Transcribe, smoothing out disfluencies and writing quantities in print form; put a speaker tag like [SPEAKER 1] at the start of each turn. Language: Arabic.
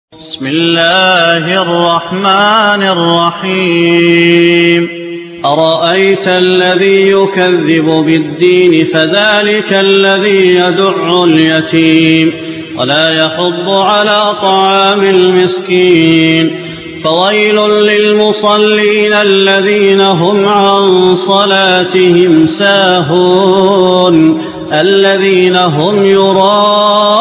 [SPEAKER 1] بسم الله الرحمن الرحيم أرأيت الذي يكذب بالدين فذلك الذي يدع اليتيم ولا يحض على طعام المسكين فويل للمصلين الذين هم عن صلاتهم ساهون الذين هم يراءون